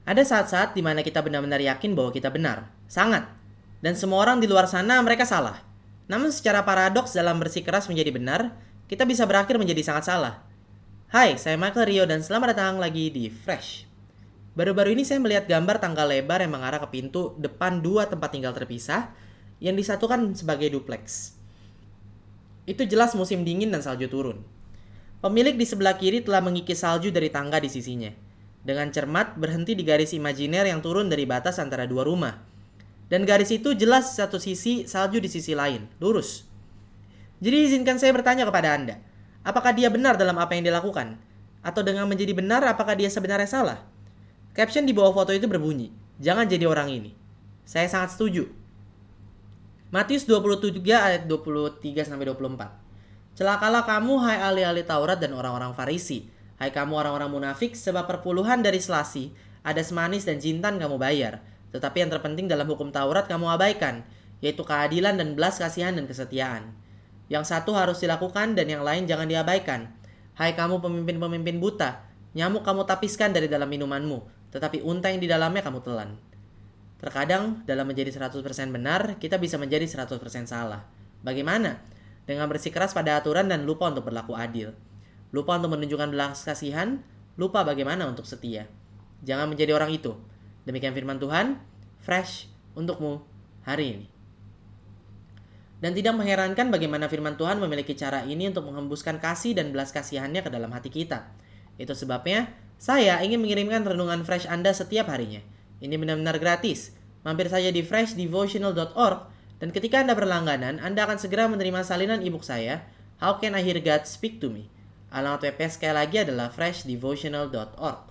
Ada saat-saat di mana kita benar-benar yakin bahwa kita benar. Sangat. Dan semua orang di luar sana mereka salah. Namun secara paradoks dalam bersikeras menjadi benar, kita bisa berakhir menjadi sangat salah. Hai, saya Michael Rio dan selamat datang lagi di Fresh. Baru-baru ini saya melihat gambar tangga lebar yang mengarah ke pintu depan dua tempat tinggal terpisah yang disatukan sebagai duplex. Itu jelas musim dingin dan salju turun. Pemilik di sebelah kiri telah mengikis salju dari tangga di sisinya. Dengan cermat berhenti di garis imajiner yang turun dari batas antara dua rumah. Dan garis itu jelas di satu sisi, salju di sisi lain, lurus. Jadi izinkan saya bertanya kepada Anda, apakah dia benar dalam apa yang dilakukan? Atau dengan menjadi benar, apakah dia sebenarnya salah? Caption di bawah foto itu berbunyi, jangan jadi orang ini. Saya sangat setuju. Matius 23 ayat 23-24. Celakalah kamu hai ahli-ahli Taurat dan orang-orang Farisi. Hai kamu orang-orang munafik, sebab perpuluhan dari selasi, ada semanis dan jintan kamu bayar. Tetapi yang terpenting dalam hukum Taurat kamu abaikan, yaitu keadilan dan belas kasihan dan kesetiaan. Yang satu harus dilakukan dan yang lain jangan diabaikan. Hai kamu pemimpin-pemimpin buta, nyamuk kamu tapiskan dari dalam minumanmu, tetapi unta yang di dalamnya kamu telan. Terkadang dalam menjadi 100% benar, kita bisa menjadi 100% salah. Bagaimana? Dengan bersikeras pada aturan dan lupa untuk berlaku adil. Lupa untuk menunjukkan belas kasihan, lupa bagaimana untuk setia. Jangan menjadi orang itu. Demikian firman Tuhan, fresh untukmu hari ini. Dan tidak mengherankan bagaimana firman Tuhan memiliki cara ini untuk menghembuskan kasih dan belas kasihannya ke dalam hati kita. Itu sebabnya, saya ingin mengirimkan renungan fresh Anda setiap harinya. Ini benar-benar gratis. Mampir saja di freshdevotional.org dan ketika Anda berlangganan, Anda akan segera menerima salinan ebook saya, How Can I Hear God Speak to Me? Alamat webnya sekali lagi adalah freshdevotional.org.